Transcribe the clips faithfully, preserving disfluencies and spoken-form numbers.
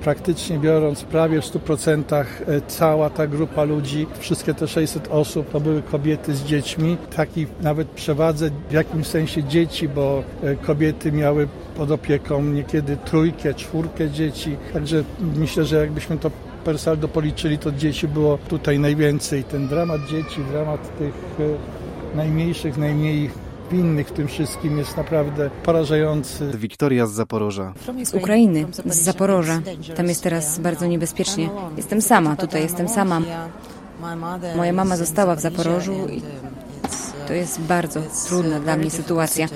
praktycznie biorąc prawie w stu procentach cała ta grupa ludzi, wszystkie te sześćset osób to były kobiety z dziećmi, takiej nawet przewadze w jakimś sensie dzieci, bo kobiety miały pod opieką niekiedy trójkę, czwórkę dzieci, także myślę, że jakbyśmy to per saldo policzyli, to dzieci było tutaj najwięcej. Ten dramat dzieci, dramat tych najmniejszych, najmniej winnych w tym wszystkim jest naprawdę porażający. Wiktoria z Zaporoża. Z Ukrainy, z Zaporoża. Tam jest teraz bardzo niebezpiecznie. Jestem sama, tutaj jestem sama. Moja mama została w Zaporożu i to jest bardzo trudna dla mnie sytuacja.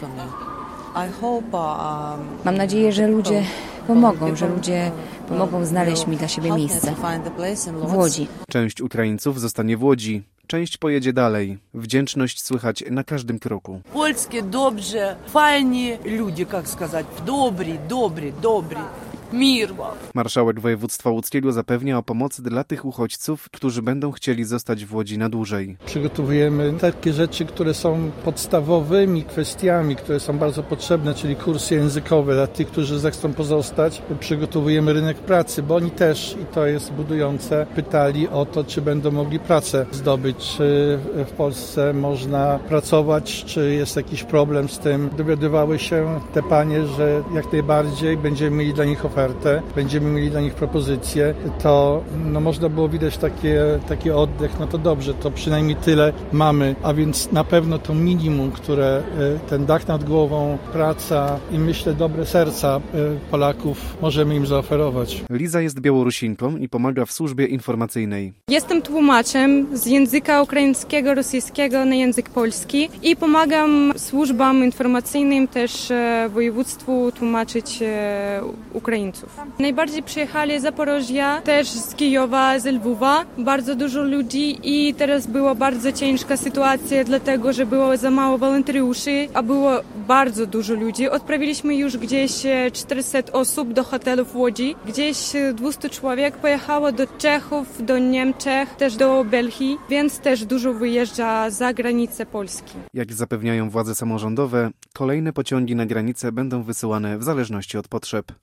Mam nadzieję, że ludzie pomogą, że ludzie pomogą znaleźć mi dla siebie miejsce w Łodzi. Część Ukraińców zostanie w Łodzi, część pojedzie dalej. Wdzięczność słychać na każdym kroku. Polskie dobrze, fajni ludzie, jak сказать, dobry, dobry, dobry. Mir wam. Marszałek województwa łódzkiego zapewnia o pomocy dla tych uchodźców, którzy będą chcieli zostać w Łodzi na dłużej. Przygotowujemy takie rzeczy, które są podstawowymi kwestiami, które są bardzo potrzebne, czyli kursy językowe dla tych, którzy zechcą pozostać. Przygotowujemy rynek pracy, bo oni też, i to jest budujące, pytali o to, czy będą mogli pracę zdobyć, czy w Polsce można pracować, czy jest jakiś problem z tym. Dowiadywały się te panie, że jak najbardziej będziemy mieli dla nich ofertę. Będziemy mieli dla nich propozycje, to no, można było widać takie, taki oddech, no to dobrze, to przynajmniej tyle mamy, a więc na pewno to minimum, które ten dach nad głową, praca i myślę dobre serca Polaków możemy im zaoferować. Liza jest Białorusinką i pomaga w służbie informacyjnej. Jestem tłumaczem z języka ukraińskiego, rosyjskiego na język polski i pomagam służbom informacyjnym też województwu tłumaczyć Ukraińców. Najbardziej przyjechali z Zaporożia, też z Kijowa, z Lwowa, bardzo dużo ludzi i teraz była bardzo ciężka sytuacja, dlatego że było za mało wolontariuszy, a było bardzo dużo ludzi. Odprawiliśmy już gdzieś czterysta osób do hotelu w Łodzi, gdzieś dwieście człowiek pojechało do Czechów, do Niemczech, też do Belgii, więc też dużo wyjeżdża za granicę Polski. Jak zapewniają władze samorządowe, kolejne pociągi na granicę będą wysyłane w zależności od potrzeb.